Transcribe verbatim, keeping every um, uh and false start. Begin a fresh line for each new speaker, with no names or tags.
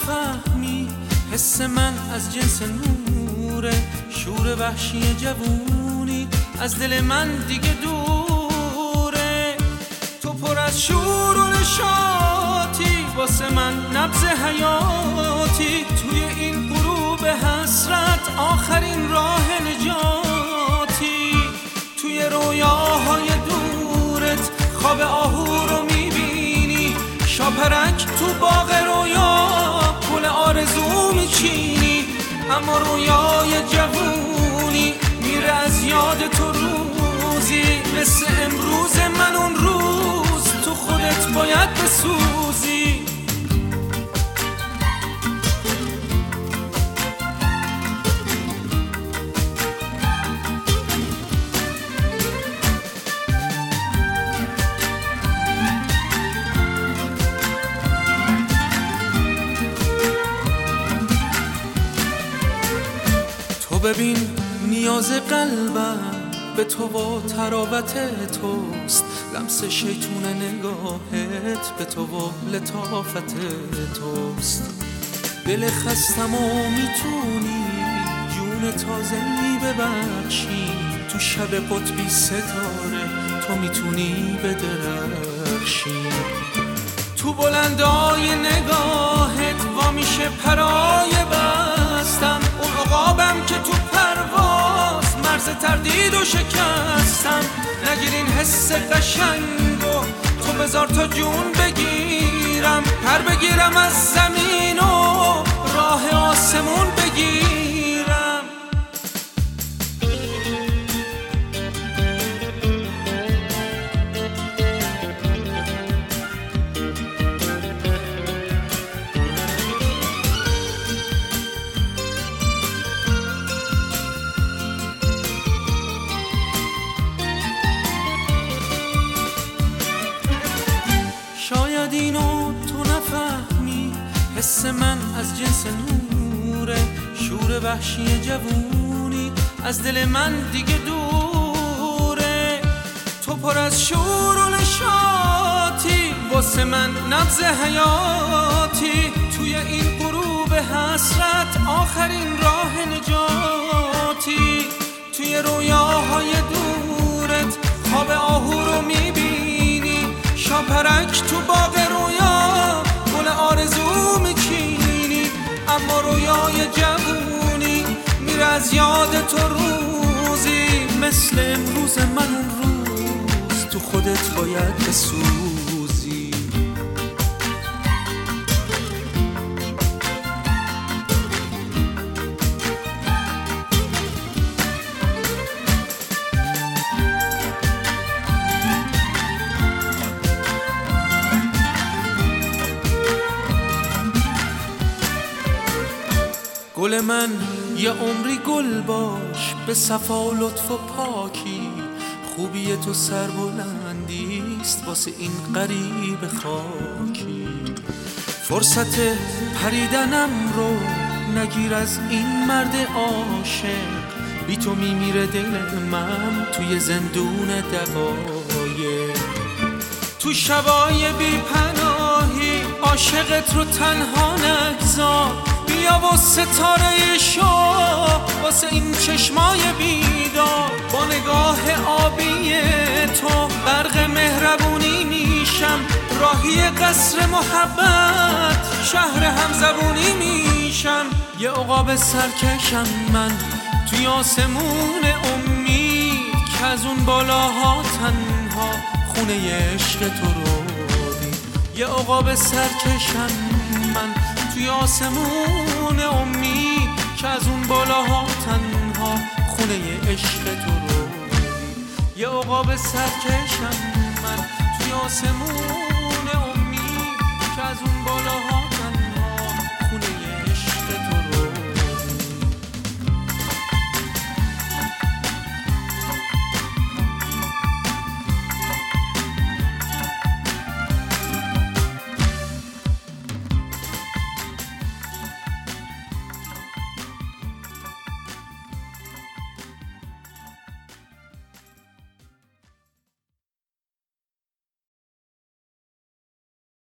نفهمی حس من از جنس نوره، شور وحشی جوونی از دل من دیگه دوره. تو پر از شور و نشاطی، واسه من نبض حیاتی، توی این غروب حسرت آخرین راه نجاتی. توی رویاهای دورت خواب آهو رو میبینی، شاپرک تو باغ رویا گل آرزو میچینی. اما رویای جوونی میره از یاد تو روزی، مثل امروز من اون روز تو خودت باید بسوزی. ببین نیاز قلبم به تو و تراوت توست، لمس شیطون نگاهت به تو و لطافت توست. دل خستم و میتونی جون تازه‌ای ببخشی، تو شب قطبی ستاره تو میتونی بدرخشی. تو بلندای نگاهت وا میشه پرای بستم، اون عقابم که تو پرواز مرز تردیدو شکستم. نگیرین حس قشنگو تو بذار تا جون بگیرم، پر بگیرم از زمین و راه آسمون بگیرم. شاید اینو تو نفهمی حس من از جنس نوره، شور وحشی جوونی از دل من دیگه دوره. تو پر از شور و نشاطی، واسه من نبض حیاتی، توی این غروب حسرت آخرین راه نجاتی. توی رویاهای دورت خواب آهو رو میبینی، شاپرک تو باغ رویا گل آرزو میچینی. اما رویای جوونی میره از یاد تو روزی، مثل امروز من اون روز تو خودت باید بسوزی. گل من یه عمری گل باش به صفا و لطف و پاکی، خوبی تو سربلندیست واسه این غریب خاکی. فرصت پریدنم رو نگیر از این مرد عاشق، بی تو میمیره دل من توی زندون دقایق. تو شبای بی پناهی عاشقت رو تنها نگذار، بیا و ستاره شو واسه این چشمای بیدار. با نگاه آبی تو غرق مهربونی میشم، راهی قصر محبت شهر همزبونی میشم. یه عقاب سرکشم من توی آسمون امید، که از اون بالاها تنها خونه عشق تو رو دید. یه عقاب سرکشم من توی آسمون امید، که از اون بالاها تنها خونه عشق تو رو دید. یه عقاب سرکشم من توی آسمون